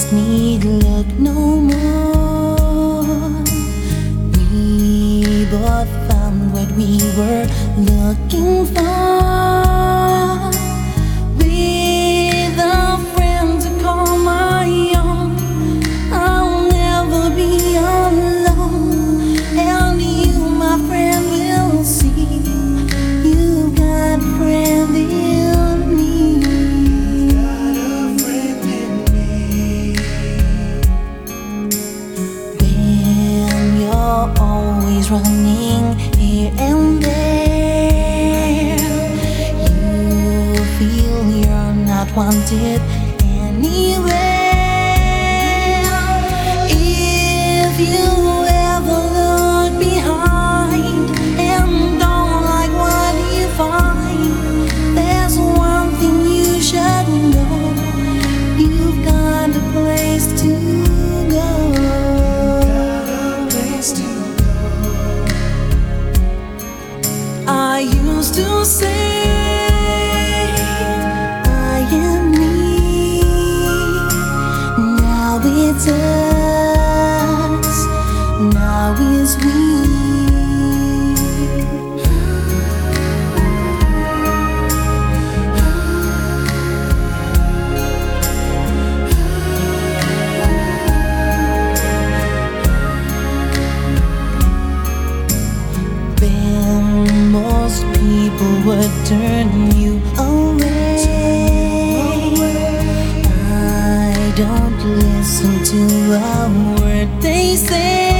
need look no more. We both found what we were looking for. With a friend to call my own, I'll never be alone. And you, my friend, will see you've got a friend in me. Got a friend in me. When you're always running here and there, you feel you're not wanted anywhere. If you ever look behind and don't like what you find, there's one thing you should know: you've got a place to go. Got a place to go. I used to say I am me. Now it's us. Now it's we. Then most people would turn you away. I don't listen to a word they say.